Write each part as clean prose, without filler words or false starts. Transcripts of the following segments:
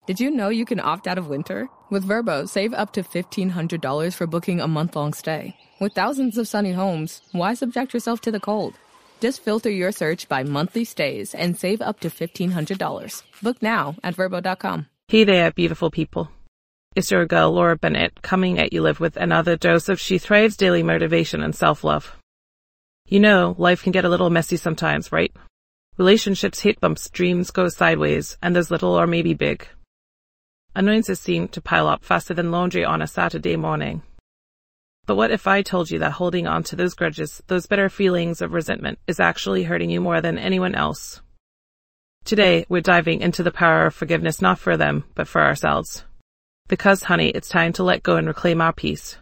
Did you know you can opt out of winter? With Vrbo, save up to $1,500 for booking a month-long stay. With thousands of sunny homes, why subject yourself to the cold? Just filter your search by monthly stays and save up to $1,500. Book now at Vrbo.com. Hey there, beautiful people. It's your girl, Laura Bennett, coming at you live with another dose of She Thrives daily motivation and self-love. You know, life can get a little messy sometimes, right? Relationships hit bumps, dreams go sideways, and there's little or maybe big. Annoyances seem to pile up faster than laundry on a Saturday morning. But what if I told you that holding on to those grudges, those bitter feelings of resentment, is actually hurting you more than anyone else? Today, we're diving into the power of forgiveness, not for them, but for ourselves. Because, honey, it's time to let go and reclaim our peace.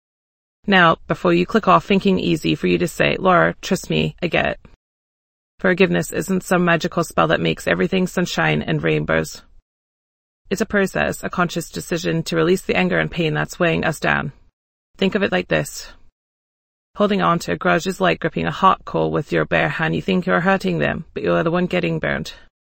Now, before you click off thinking easy for you to say, Laura, trust me, I get it. Forgiveness isn't some magical spell that makes everything sunshine and rainbows. It's a process, a conscious decision to release the anger and pain that's weighing us down. Think of it like this. Holding on to a grudge is like gripping a hot coal with your bare hand. You think you're hurting them, but you're the one getting burned.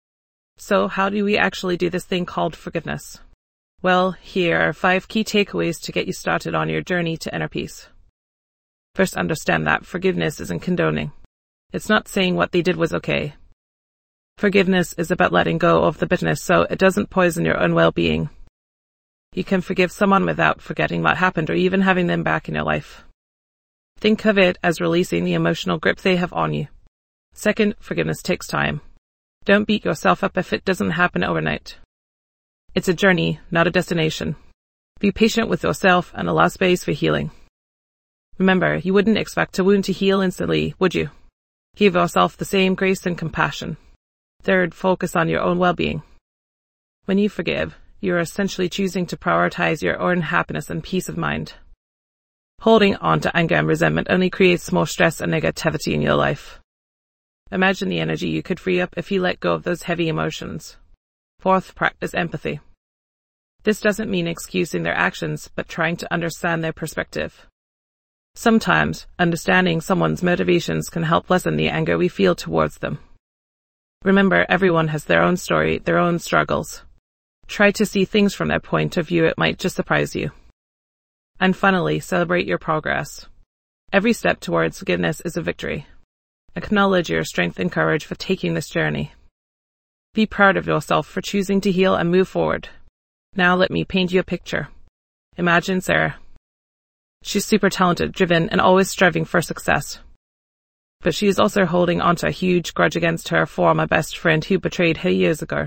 So how do we actually do this thing called forgiveness? Well, here are 5 key takeaways to get you started on your journey to inner peace. First, understand that forgiveness isn't condoning. It's not saying what they did was okay. Forgiveness is about letting go of the bitterness so it doesn't poison your own well-being. You can forgive someone without forgetting what happened or even having them back in your life. Think of it as releasing the emotional grip they have on you. Second, forgiveness takes time. Don't beat yourself up if it doesn't happen overnight. It's a journey, not a destination. Be patient with yourself and allow space for healing. Remember, you wouldn't expect a wound to heal instantly, would you? Give yourself the same grace and compassion. Third, focus on your own well-being. When you forgive, you're essentially choosing to prioritize your own happiness and peace of mind. Holding on to anger and resentment only creates more stress and negativity in your life. Imagine the energy you could free up if you let go of those heavy emotions. Fourth, practice empathy. This doesn't mean excusing their actions, but trying to understand their perspective. Sometimes, understanding someone's motivations can help lessen the anger we feel towards them. Remember, everyone has their own story, their own struggles. Try to see things from their point of view. It might just surprise you. And finally, celebrate your progress. Every step towards forgiveness is a victory. Acknowledge your strength and courage for taking this journey. Be proud of yourself for choosing to heal and move forward. Now let me paint you a picture. Imagine Sarah. She's super talented, driven, and always striving for success. But she is also holding onto a huge grudge against her former best friend who betrayed her years ago.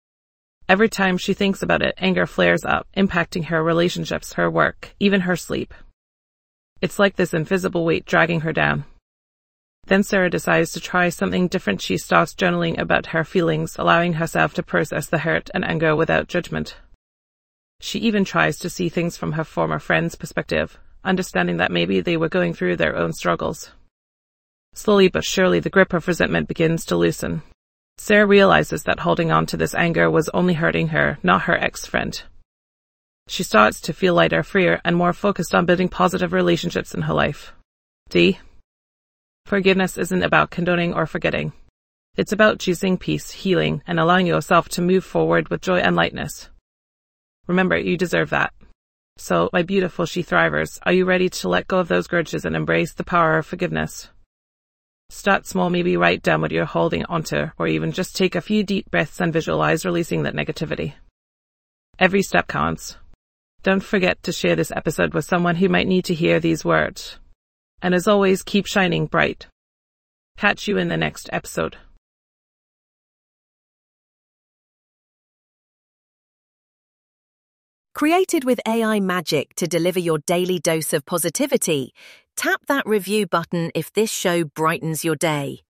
Every time she thinks about it, anger flares up, impacting her relationships, her work, even her sleep. It's like this invisible weight dragging her down. Then Sarah decides to try something different. She starts journaling about her feelings, allowing herself to process the hurt and anger without judgment. She even tries to see things from her former friend's perspective, understanding that maybe they were going through their own struggles. Slowly but surely, the grip of resentment begins to loosen. Sarah realizes that holding on to this anger was only hurting her, not her ex-friend. She starts to feel lighter, freer, and more focused on building positive relationships in her life. D. Forgiveness isn't about condoning or forgetting. It's about choosing peace, healing, and allowing yourself to move forward with joy and lightness. Remember, you deserve that. So, my beautiful She Thrivers, are you ready to let go of those grudges and embrace the power of forgiveness? Start small, maybe write down what you're holding onto, or even just take a few deep breaths and visualize releasing that negativity. Every step counts. Don't forget to share this episode with someone who might need to hear these words. And as always, keep shining bright. Catch you in the next episode. Created with AI magic to deliver your daily dose of positivity, tap that review button if this show brightens your day.